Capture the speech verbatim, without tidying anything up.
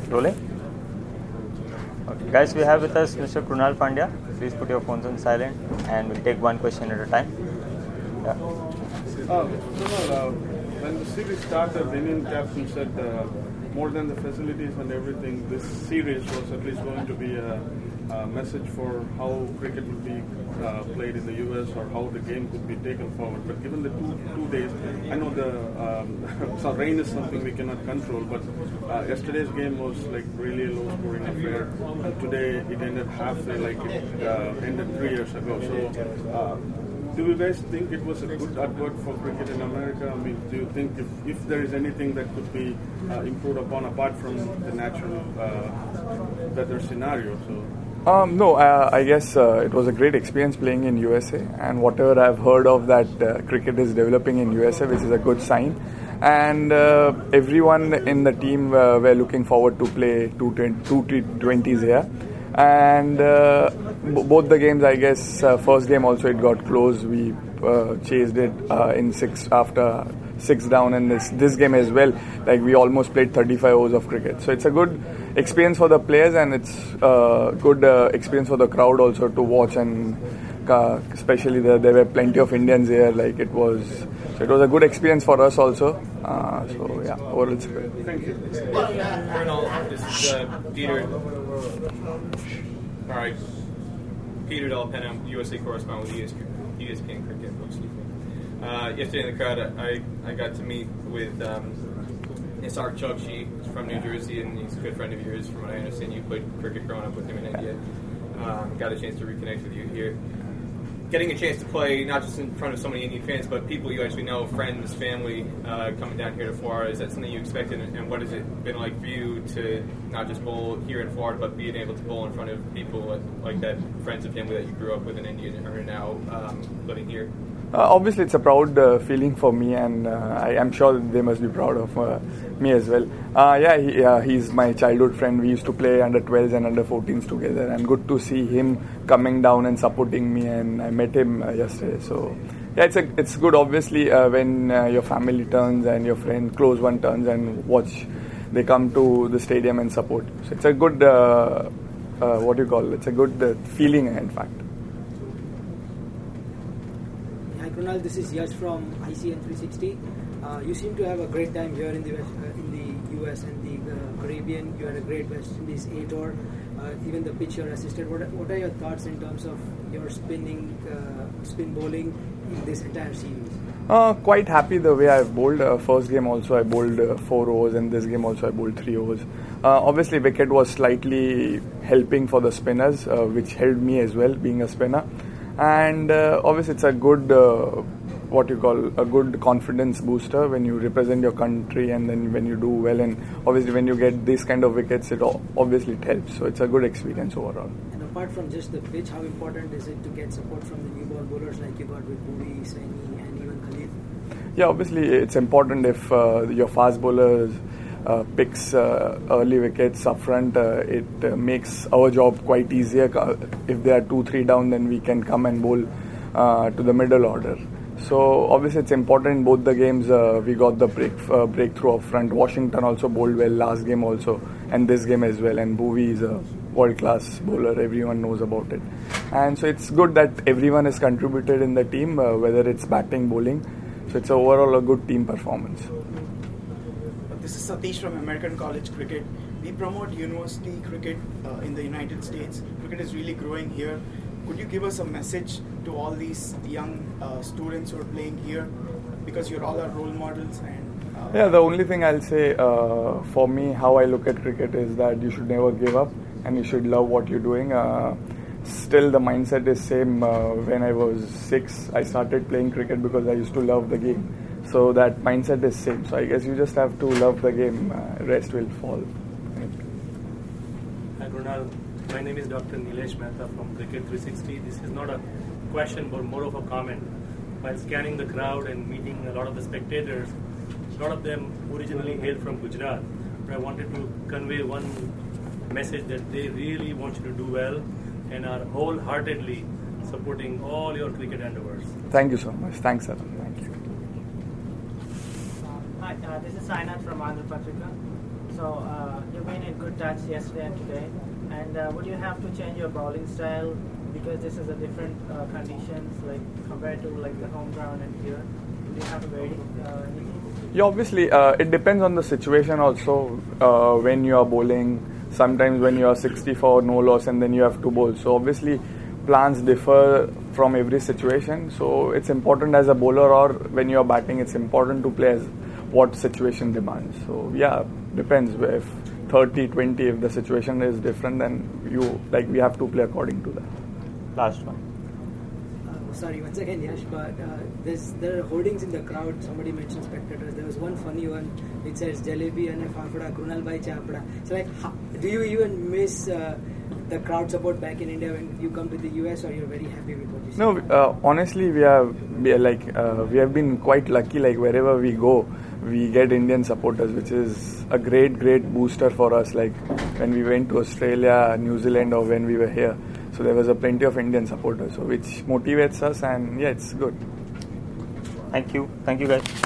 Rolling? Okay. Guys, we have with us Mister Krunal Pandya. Please put your phones on silent and we'll take one question at a time. Yeah. Uh, Krunal, uh, when the series started, the Indian captain said uh, more than the facilities and everything, this series was at least going to be a, a message for how cricket will be uh, played in the U S or how the game could be taken forward. But given the two two days, I know the um, so rain is something we cannot control, but uh, yesterday's game was like really a low scoring affair. And today it ended halfway like it uh, ended three years ago. So uh, do you guys think it was a good advert for cricket in America? I mean, do you think if, if there is anything that could be uh, improved upon apart from the natural uh, weather scenario? So. Um, no, uh, I guess uh, it was a great experience playing in U S A, and whatever I've heard of that uh, cricket is developing in U S A, which is a good sign. And uh, everyone in the team uh, were looking forward to play two T twenties here. And uh, b- both the games, I guess, uh, first game also it got close. We uh, chased it uh, in six after six down, and this this game as well. Like we almost played thirty-five overs of cricket. So it's a good experience for the players, and it's a good uh, experience for the crowd also to watch. And uh, especially the, there were plenty of Indians here. Like it was, so it was a good experience for us also. Uh, so yeah, overall it's good. Thank you. Colonel, this is uh, Peter. All right, Peter Del Penna, U S A correspondent with E S P N Cricket. Excuse me. Uh, yesterday in the crowd, I I got to meet with um, Nisar Chokshi from New Jersey, and he's a good friend of yours. From what I understand, you played cricket growing up with him in India. Um, got a chance to reconnect with you here. Getting a chance to play not just in front of so many Indian fans, but people you actually know, friends, family, uh, coming down here to Florida. Is that something you expected, and what has it been like for you to not just bowl here in Florida, but being able to bowl in front of people like, like that, friends and family that you grew up with in India and are now um, living here? Uh, obviously, it's a proud uh, feeling for me, and uh, I am sure they must be proud of uh, me as well. Uh, yeah, he, uh, he's my childhood friend. We used to play under twelves and under fourteens together, and good to see him coming down and supporting me. And I met him uh, yesterday, so yeah, it's a, it's good. Obviously, uh, when uh, your family turns and your friend, close one turns, and watch, they come to the stadium and support. So it's a good, uh, uh, what do you call it? It's a good uh, feeling, in fact. Krunal, this is Yash from I C N three sixty. Uh, you seem to have a great time here in the West, uh, in the U S and the uh, Caribbean. You had a great West Indies A tour. Uh, even the pitch you're assisted. What, what are your thoughts in terms of your spinning, uh, spin bowling in this entire series? Uh, quite happy the way I've bowled. Uh, first game also I bowled uh, four overs, and this game also I bowled three overs. Uh, obviously, wicket was slightly helping for the spinners, uh, which helped me as well, being a spinner. And uh, obviously it's a good, uh, what you call, a good confidence booster when you represent your country, and then when you do well, and obviously when you get these kind of wickets, it obviously it helps. So it's a good experience overall. And apart from just the pitch, how important is it to get support from the new ball bowlers like you got with Bhuvi, Saini and even Khalid? Yeah, obviously it's important if uh, your fast bowlers Uh, picks uh, early wickets up front. Uh, it uh, makes our job quite easier. If they are two, three down, then we can come and bowl uh, to the middle order. So obviously it's important in both the games. Uh, we got the break uh, breakthrough up front. Washington also bowled well last game also, and this game as well. And Bhuvi is a world-class bowler. Everyone knows about it. And so it's good that everyone has contributed in the team, uh, whether it's batting, bowling. So it's overall a good team performance. This is Satish from American College Cricket. We promote university cricket uh, in the United States. Cricket is really growing here. Could you give us a message to all these young uh, students who are playing here? Because you're all our role models. And uh, yeah, the only thing I'll say uh, for me, how I look at cricket is that you should never give up, and you should love what you're doing. Uh, still, the mindset is same. Uh, when I was six, I started playing cricket because I used to love the game. So that mindset is same. So I guess you just have to love the game. Uh, rest will fall. Hi, Krunal. My name is Doctor Nilesh Mehta from Cricket three sixty. This is not a question, but more of a comment. While scanning the crowd and meeting a lot of the spectators, a lot of them originally hail from Gujarat. But I wanted to convey one message that they really want you to do well and are wholeheartedly supporting all your cricket endeavors. Thank you so much. Thanks, sir. Thank you. Hi, uh, this is Sainath from Andhra Patrika. So uh, you've been in good touch yesterday and today. And uh, would you have to change your bowling style because this is a different uh, conditions, like compared to like the home ground and here? Would you have to vary uh, anything? Yeah, obviously, uh, it depends on the situation also. Uh, when you are bowling, sometimes when you are sixty-four, no loss, and then you have to bowl. So obviously, plans differ from every situation. So it's important as a bowler or when you are batting, it's important to play as what situation demands. So yeah, depends. If thirty, twenty, if the situation is different, then you like we have to play according to that. Last one. Uh, sorry, once again, Yash, but uh, there's there are hoardings in the crowd. Somebody mentioned spectators. There was one funny one. It says Jalebi and Fafda, Krunal Bhai Chapda. So like, how, do you even miss uh, the crowd support back in India when you come to the U S, or you're very happy with what you see? No, uh, honestly, we are, we are like uh, we have been quite lucky. Like wherever we go, we get Indian supporters, which is a great, great booster for us. Like when we went to Australia, New Zealand, or when we were here, so there was a plenty of Indian supporters, so which motivates us, and yeah, it's good. Thank you, thank you guys.